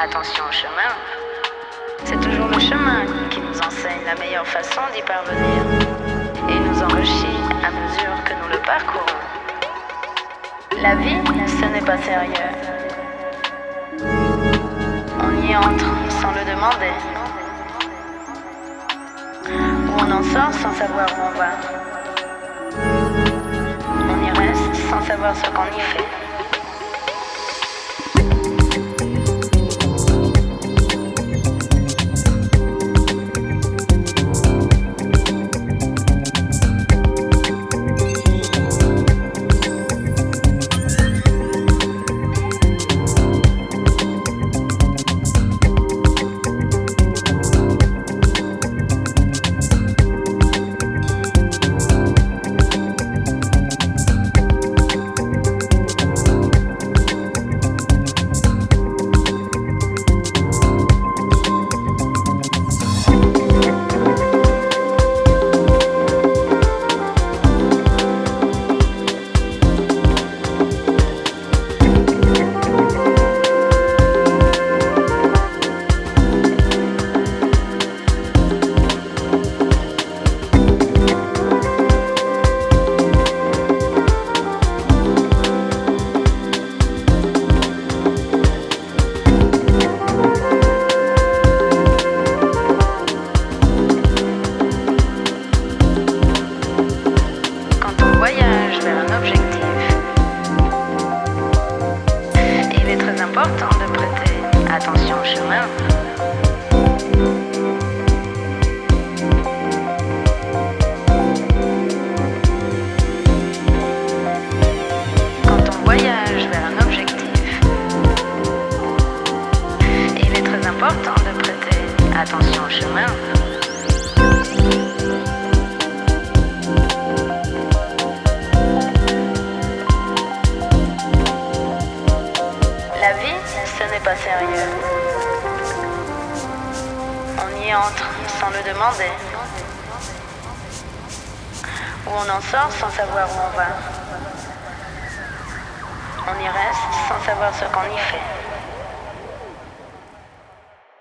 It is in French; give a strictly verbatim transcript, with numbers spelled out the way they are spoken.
attention au chemin. C'est toujours le chemin qui nous enseigne la meilleure façon d'y parvenir et nous enrichit à mesure que nous le parcourons. La vie, ce n'est pas sérieux. On y entre sans le demander. Ou on en sort sans savoir où on va. On y reste sans savoir ce qu'on y fait. Important de prêter attention au chemin. Quand on voyage vers un objectif, il est très important de prêter attention au chemin. La vie, ce n'est pas sérieux. On y entre sans le demander. Ou on en sort sans savoir où on va. On y reste sans savoir ce qu'on y fait.